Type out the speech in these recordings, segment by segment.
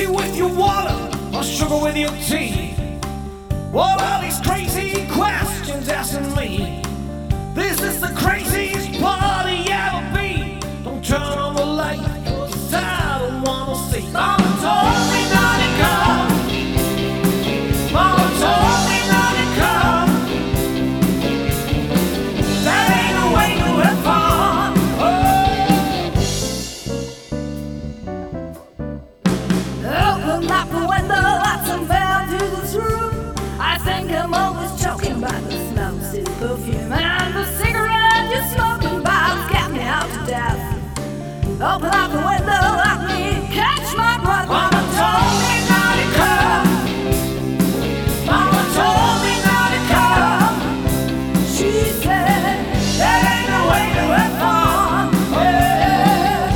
whiskey with your water or sugar with your tea? What are these crazy questions asking me? This is the craziest party ever be. Don't turn on the light, 'cause I don't wanna see. Mama told me not to come. Mama told me not to come. That ain't the way to have fun. Open up the window, let some air to this room. I think I'm always choking by the smell of city perfume. And the cigarette you're smoking bombs get me out to death. Open up the window, let me catch my breath. Mama told me not to come. Mama told me not to come. She said, That ain't the way to have fun. Yeah.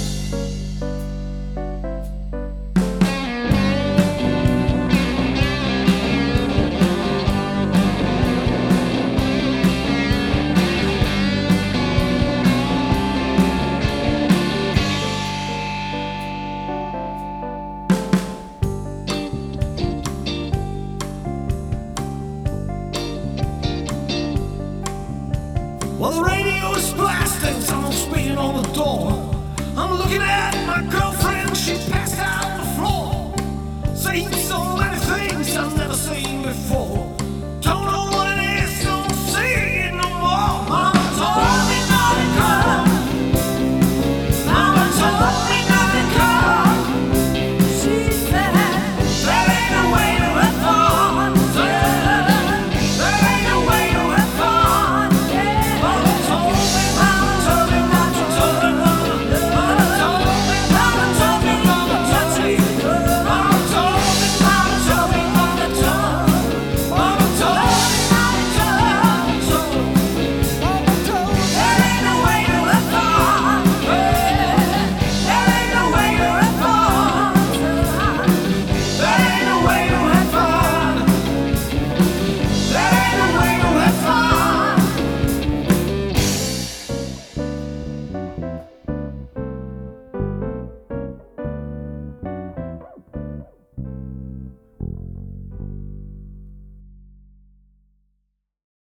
Well, the radio is blasting, someone's beating on the door. I'm looking at my girlfriend, she's passed out on the floor, saying so many things I've never seen